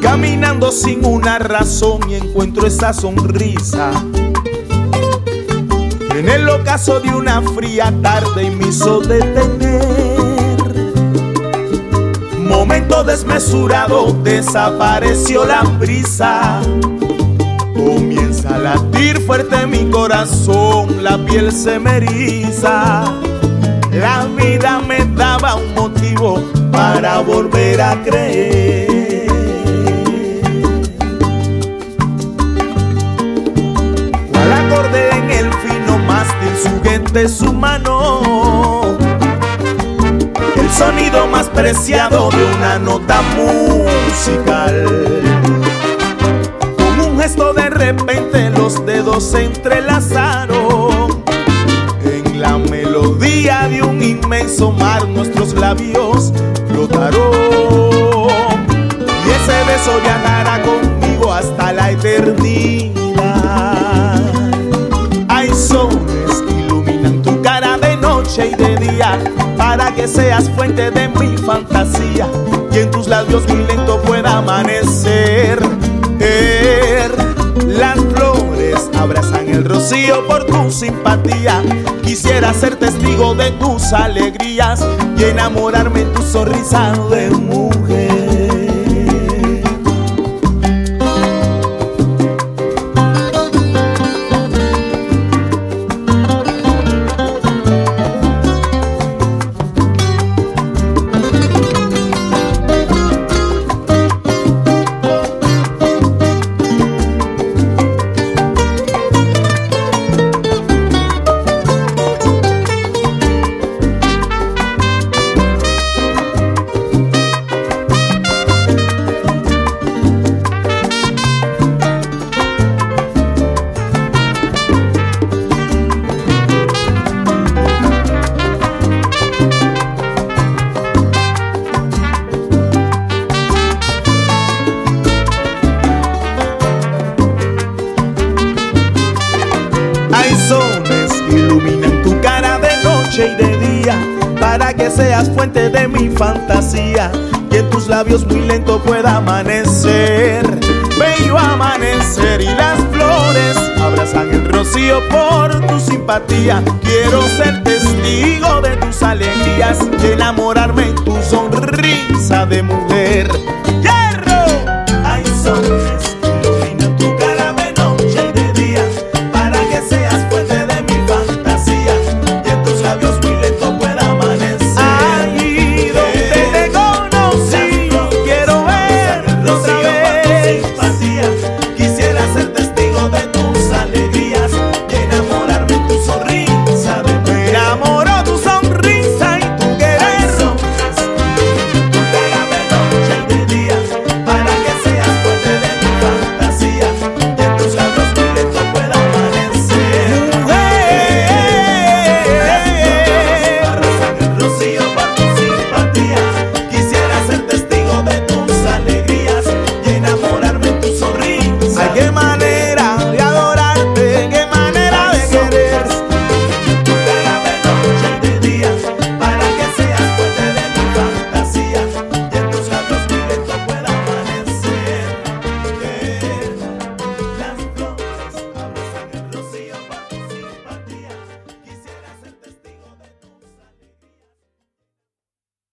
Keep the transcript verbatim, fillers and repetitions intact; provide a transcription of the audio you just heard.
caminando sin una razón y encuentro esa sonrisa en el ocaso de una fría tarde y me hizo detener. Momento desmesurado, desapareció la brisa. Comienza a latir fuerte mi corazón, la piel se me eriza. La vida me daba un motivo para volver a creer. Cual acorde en el fino mástil, su gente, su mano, el sonido más preciado de una nota musical. Con un gesto de repente los dedos se entrelazaron. En la melodía de un inmenso mar nuestros labios flotaron. Y ese beso viajará conmigo hasta la eternidad. Hay soles que iluminan tu cara de noche y de día, para que seas fuente de mi fantasía y en tus labios muy lento pueda amanecer. Er, las flores abrazan el rocío por tu simpatía. Quisiera ser testigo de tus alegrías y enamorarme en tu sonrisa de mujer. Iluminan tu cara de noche y de día, para que seas fuente de mi fantasía y en tus labios muy lento pueda amanecer. Bello amanecer y las flores abrazan el rocío por tu simpatía. Quiero ser testigo de tus alegrías, de enamorarme